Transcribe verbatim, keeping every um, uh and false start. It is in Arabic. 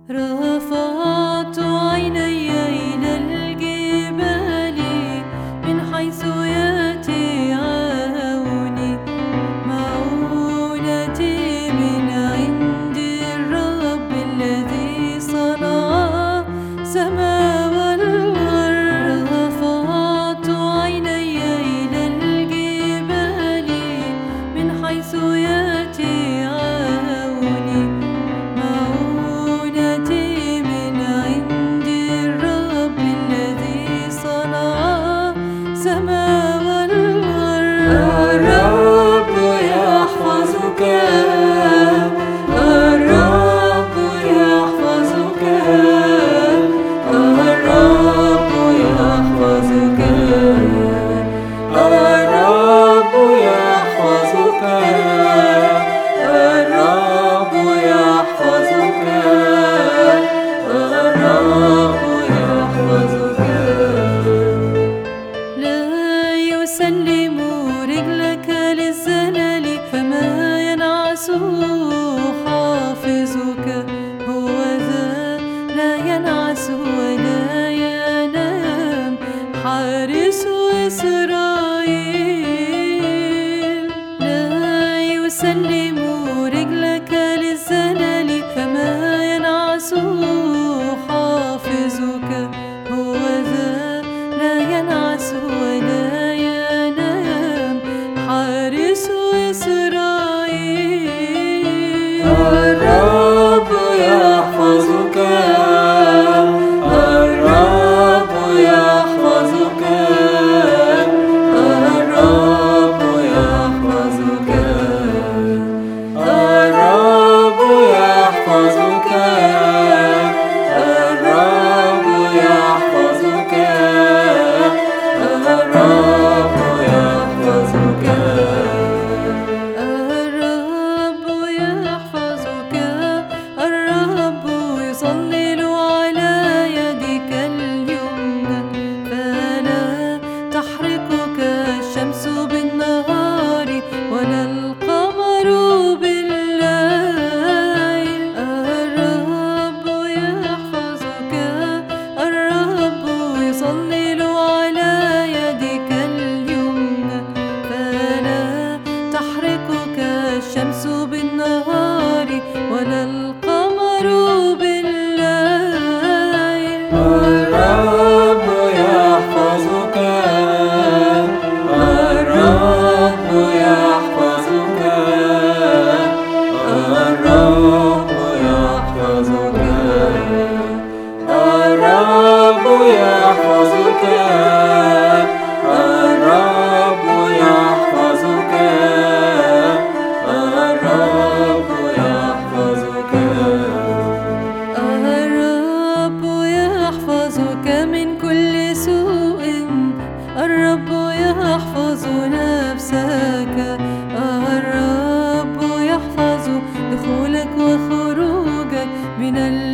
رفعت عيني إلى الجبال من حيث يأتي عوني، معونتي من عند الرب الذي صنع السماء والأرض. رفعت عيني إلى الجبال من حيث يأتي عوني، معونتي من عند الرب الذي صنع السماء والأرض. الرب يحفظك، الرب يحفظك، الرب يحفظك، الرب يحفظك، الرب يحفظك، الرب يحفظك. لا يسلم رجلك للزلل، فما ينعس حافظك. هو ذا لا ينعس ولا ينام، حارس إسرائيل. لا يسلم رجلك للزلل، فما ينعس حافظك. هو ذا لا ينعس ولا ينام، حارس إسرائيل. الرب يحفظك، الرب يحفظك، الرب يحفظك، الرب يحفظك، الرب يحفظك، الرب يحفظك، الرب يحفظك. الرب يظلل على يدك اليمنى، فلا تحرقك الشمس بالنهار ولا القمر بالليل. الرب يحفظك، الرب يظلل على يدك اليمنى، فلا تحرقك الشمس بالنهار ولا القمر بالليل. الرب يحفظك، الرب يحفظك، الرب يحفظك، الرب يحفظك، الرب يحفظك، الرب يحفظك، الرب يحفظك من كل سوء. الرب يحفظ نفسك، الرب يحفظ دخولك وخروجك من